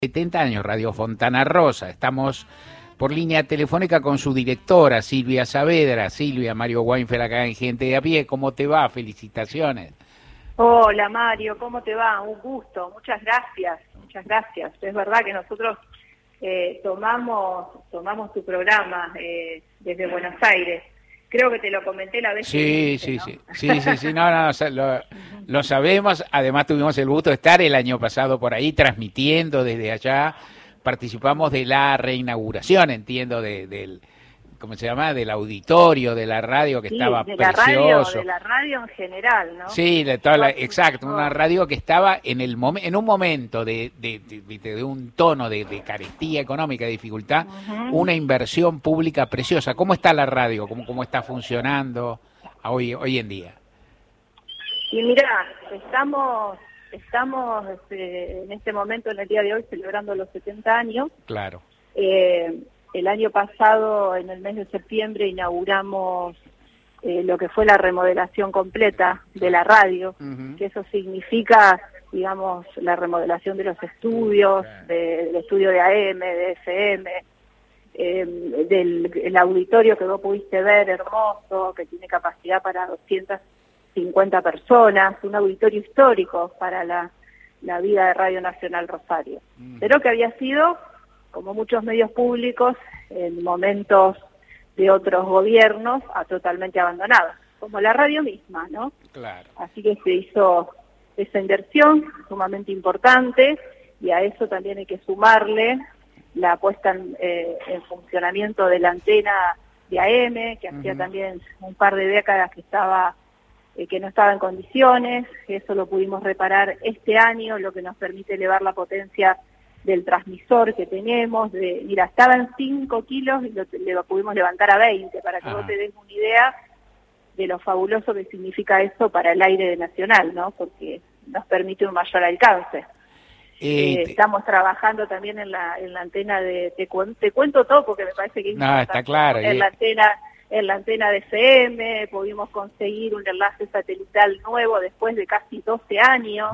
70 años, Radio Fontana Rosa. Estamos por línea telefónica con su directora, Silvia Saavedra. Silvia, Mario Weinfeld acá en Gente de a Pie. ¿Cómo te va? Felicitaciones. Hola Mario, ¿cómo te va? Un gusto, muchas gracias, muchas gracias. Es verdad que nosotros tomamos tu programa desde Buenos Aires. Creo que te lo comenté la vez que viniste, ¿no? Sí, lo sabemos. Además tuvimos el gusto de estar el año pasado por ahí transmitiendo desde allá. Participamos de la reinauguración, entiendo, del ¿cómo se llama? Del auditorio de la radio que estaba precioso. De la radio en general, ¿no? Sí, exacto, una radio que estaba en un momento de un tono de carestía económica, de dificultad, una inversión pública preciosa. ¿Cómo está la radio? ¿Cómo está funcionando hoy en día? Y mira, estamos en este momento, en el día de hoy, celebrando los 70 años. Claro. El año pasado, en el mes de septiembre, inauguramos lo que fue la remodelación completa de la radio, que eso significa, digamos, la remodelación de los estudios, del estudio de AM, de FM, del auditorio que vos pudiste ver, hermoso, que tiene capacidad para 250 personas, un auditorio histórico para la vida de Radio Nacional Rosario, pero que había sido, como muchos medios públicos, en momentos de otros gobiernos, totalmente abandonados, como la radio misma, ¿no? Claro. Así que se hizo esa inversión sumamente importante, y a eso también hay que sumarle la puesta en funcionamiento de la antena de AM, que hacía también un par de décadas que no estaba en condiciones. Eso lo pudimos reparar este año, lo que nos permite elevar la potencia del transmisor que tenemos. Mira, estaba en 5 kilos y lo pudimos levantar a 20, para que vos te des una idea de lo fabuloso que significa eso para el aire de Nacional, ¿no? Porque nos permite un mayor alcance. Estamos trabajando también en la antena de... Te cuento todo porque me parece que está claro. En la antena de FM pudimos conseguir un enlace satelital nuevo después de casi 12 años.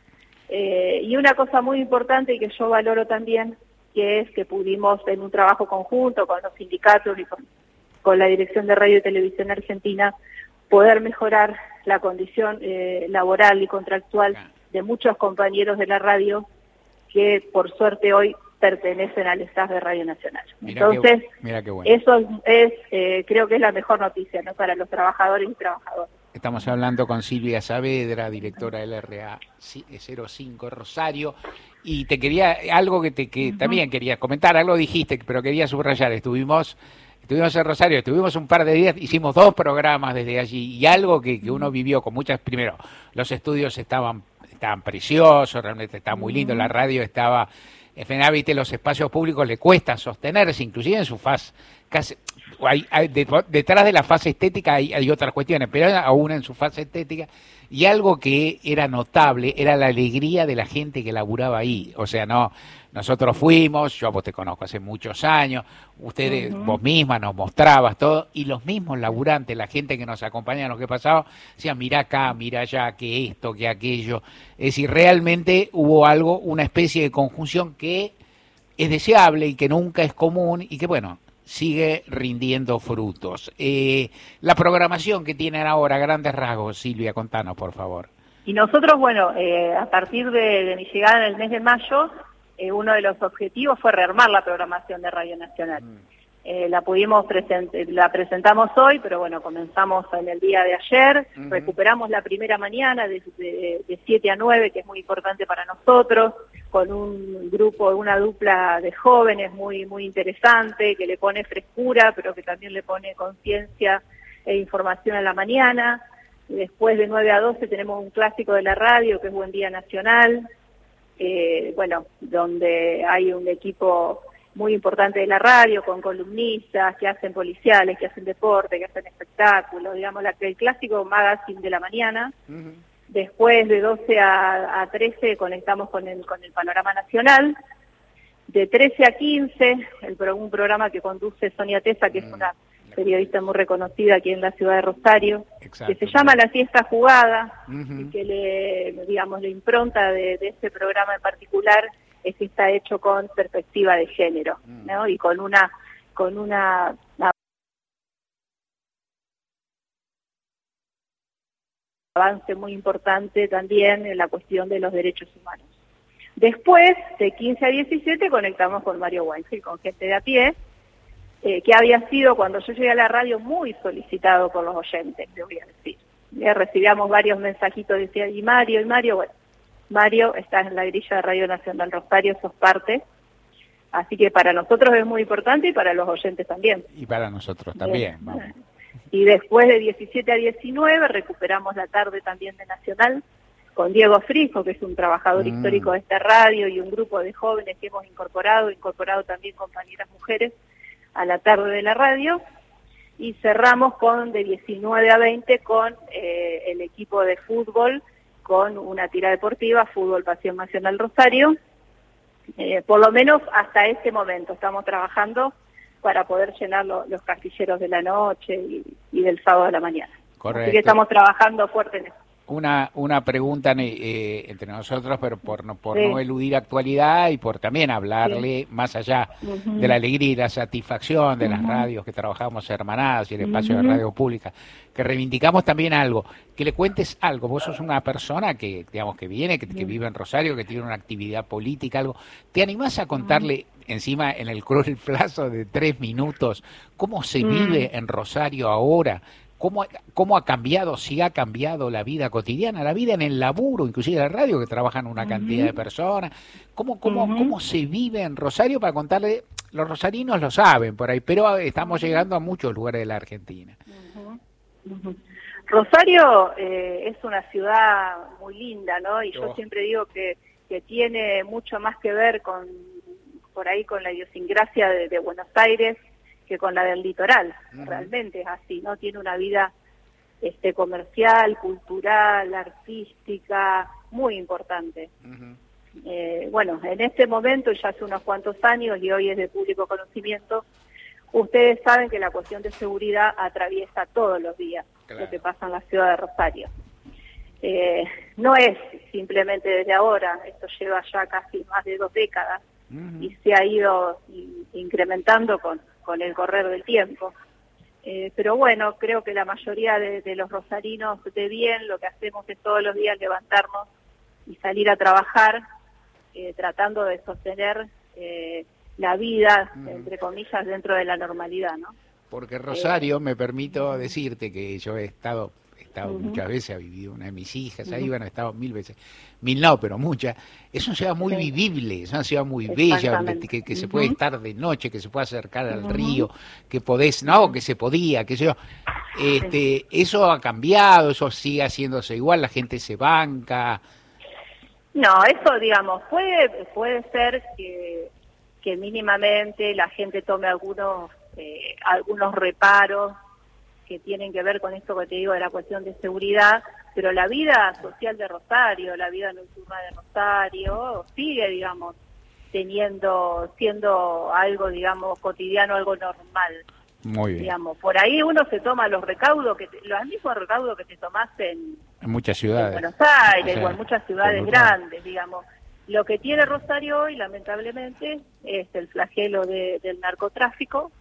Y una cosa muy importante y que yo valoro también, que es que pudimos, en un trabajo conjunto con los sindicatos y con la Dirección de Radio y Televisión Argentina, poder mejorar la condición laboral y contractual de muchos compañeros de la radio que por suerte hoy pertenecen al staff de Radio Nacional. Entonces, mira qué bueno. Eso creo que es la mejor noticia, ¿no?, para los trabajadores y trabajadoras. Estamos hablando con Silvia Saavedra, directora del RA 05 Rosario, y te quería, algo que también querías comentar, algo dijiste, pero quería subrayar. Estuvimos en Rosario, estuvimos un par de días, hicimos 2 programas desde allí, y algo que uno vivió con primero, los estudios estaban preciosos, realmente estaba muy lindo, la radio estaba... FNA, viste, los espacios públicos le cuesta sostenerse, inclusive en su faz, casi, detrás de la fase estética hay otras cuestiones, pero aún en su fase estética, y algo que era notable era la alegría de la gente que laburaba ahí. O sea, nosotros fuimos, yo vos te conozco hace muchos años, ustedes, vos misma nos mostrabas todo, y los mismos laburantes, la gente que nos acompañaba en lo que pasaba, decían, mirá acá, mirá allá, que esto, que aquello. Es decir, realmente hubo una especie de conjunción que es deseable y que nunca es común, y que bueno, sigue rindiendo frutos. La programación que tienen ahora, a grandes rasgos, Silvia, contanos, por favor. Y nosotros, bueno, a partir de mi llegada en el mes de mayo, uno de los objetivos fue rearmar la programación de Radio Nacional. La presentamos hoy, pero bueno, comenzamos en el día de ayer, recuperamos la primera mañana de 7 a 9, que es muy importante para nosotros, con un grupo, una dupla de jóvenes muy interesante, que le pone frescura, pero que también le pone conciencia e información en la mañana. Después de 9 a 12 tenemos un clásico de la radio, que es Buen Día Nacional, donde hay un equipo muy importante de la radio, con columnistas que hacen policiales, que hacen deporte, que hacen espectáculos, digamos, el clásico magazine de la mañana. Después de 12 a 13 conectamos con el panorama nacional. De 13 a 15, un programa que conduce Sonia Tesa, que es una periodista muy reconocida aquí en la ciudad de Rosario, que se llama La Fiesta Jugada, y que la impronta de este programa en particular es que está hecho con perspectiva de género, ¿no? Y con una avance muy importante también en la cuestión de los derechos humanos. Después, de 15 a 17, conectamos con Mario Weinfeld, con gente de a pie, que había sido, cuando yo llegué a la radio, muy solicitado por los oyentes, le voy a decir. Recibíamos varios mensajitos, decía, y Mario, bueno, Mario, estás en la grilla de Radio Nacional Rosario, sos parte, así que para nosotros es muy importante y para los oyentes también. Y para nosotros también, vamos. Y después de 17 a 19 recuperamos la tarde también de Nacional con Diego Frisco, que es un trabajador histórico de esta radio, y un grupo de jóvenes que hemos incorporado también compañeras mujeres a la tarde de la radio. Y cerramos con de 19 a 20 con el equipo de fútbol, con una tira deportiva, Fútbol Pasión Nacional Rosario. Por lo menos hasta este momento estamos trabajando para poder llenar los castilleros de la noche y del sábado de la mañana. Correcto. Así que estamos trabajando fuerte en eso. Una pregunta entre nosotros, pero por no eludir actualidad y por también hablarle más allá de la alegría y la satisfacción de las radios que trabajamos hermanadas y el espacio de radio pública, que reivindicamos también algo, que le cuentes algo. Vos sos una persona que, digamos, que viene, que vive en Rosario, que tiene una actividad política, algo. ¿Te animás a contarle, encima en el cruel plazo de 3 minutos, cómo se vive en Rosario ahora? ¿Cómo ha cambiado, si ha cambiado la vida cotidiana, la vida en el laburo, inclusive en la radio, que trabajan una cantidad de personas? ¿Cómo se vive en Rosario? Para contarle, los rosarinos lo saben por ahí, pero estamos llegando a muchos lugares de la Argentina. Rosario es una ciudad muy linda, ¿no? Y yo siempre digo que tiene mucho más que ver por ahí con la idiosincrasia de Buenos Aires, que con la del litoral. Realmente es así, ¿no? Tiene una vida comercial, cultural, artística, muy importante. Bueno, en este momento, ya hace unos cuantos años, y hoy es de público conocimiento, ustedes saben que la cuestión de seguridad atraviesa todos los días lo que pasa en la ciudad de Rosario. No es simplemente desde ahora, esto lleva ya casi más de 2 décadas, y se ha ido incrementando con el correr del tiempo. Pero bueno, creo que la mayoría de los rosarinos de bien lo que hacemos es todos los días levantarnos y salir a trabajar, tratando de sostener la vida, entre comillas, dentro de la normalidad, ¿no? Porque Rosario, me permito decirte que yo he estado muchas veces, ha vivido una de mis hijas ahí, bueno, he estado 1000 veces, 1000 no, pero muchas. Es una ciudad muy vivible, es una ciudad muy bella, que se puede estar de noche, que se puede acercar al río, que podés, no, que se podía, qué sé yo. Eso ha cambiado, eso sigue haciéndose igual, la gente se banca. No, eso, digamos, puede ser que mínimamente la gente tome algunos reparos que tienen que ver con esto que te digo de la cuestión de seguridad, pero la vida social de Rosario, la vida nocturna de Rosario, sigue, digamos, siendo algo, digamos, cotidiano, algo normal. Muy bien. Digamos, por ahí uno se toma los recaudos, los mismos recaudos que te tomás en muchas ciudades. En Buenos Aires, o en muchas ciudades grandes, digamos. Lo que tiene Rosario hoy, lamentablemente, es el flagelo del narcotráfico,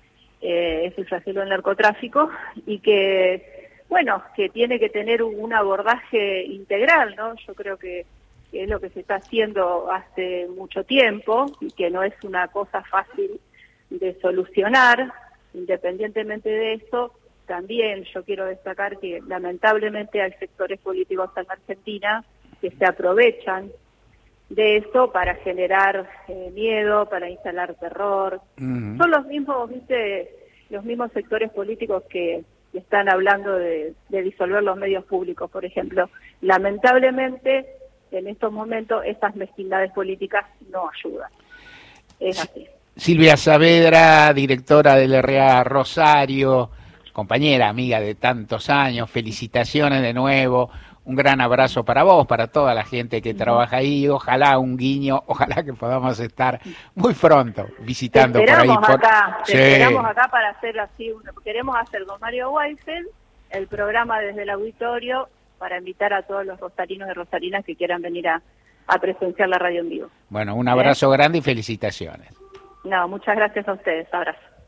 y que, bueno, que tiene que tener un abordaje integral, ¿no? Yo creo que es lo que se está haciendo hace mucho tiempo y que no es una cosa fácil de solucionar. Independientemente de esto, también yo quiero destacar que lamentablemente hay sectores políticos en Argentina que se aprovechan de esto para generar miedo, para instalar terror. Son los mismos, los mismos sectores políticos que están hablando de disolver los medios públicos, por ejemplo. Lamentablemente, en estos momentos, estas mezquindades políticas no ayudan. Es así. Silvia Saavedra, directora del RA Rosario, compañera, amiga de tantos años, felicitaciones de nuevo. Un gran abrazo para vos, para toda la gente que trabaja ahí. Ojalá un guiño, ojalá que podamos estar muy pronto visitando por ahí. Esperamos acá para hacer así. Queremos hacer con Mario Weinfeld el programa desde el auditorio para invitar a todos los rosarinos y rosarinas que quieran venir a a presenciar la radio en vivo. Bueno, un abrazo grande y felicitaciones. No, muchas gracias a ustedes. Abrazo.